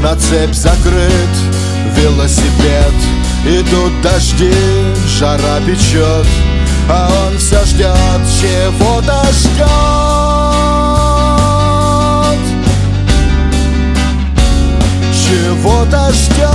на цепь закрыт велосипед. Идут дожди, жара печет, а он все ждет, чего-то ждет. Чего-то ждет.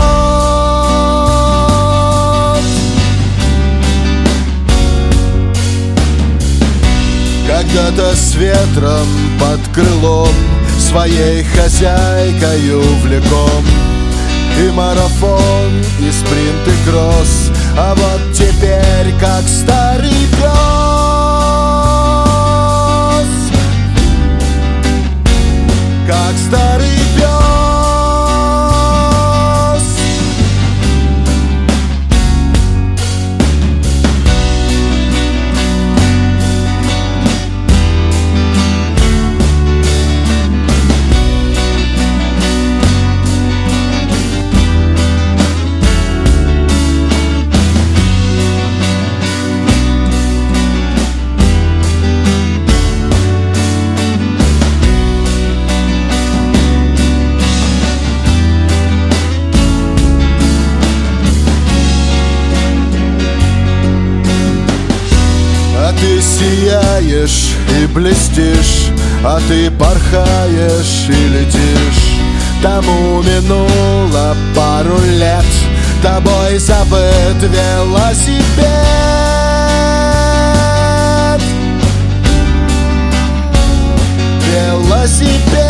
Когда-то с ветром под крылом своей хозяйкою влеком. И марафон, и спринт, и кросс, а вот теперь как старый пес. Как старый пес. Ты сияешь и блестишь, а ты порхаешь и летишь. Тому минуло пару лет, тобой забыт велосипед. Велосипед.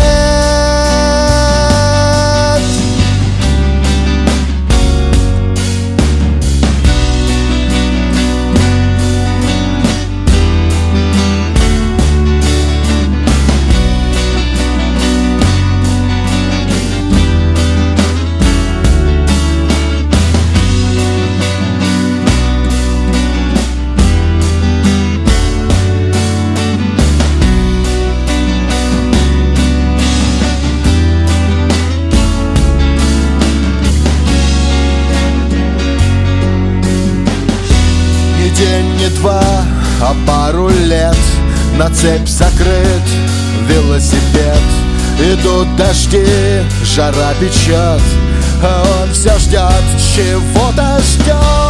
День не два, а пару лет, на цепь закрыт велосипед. Идут дожди, жара печет, а он все ждет, чего-то ждет.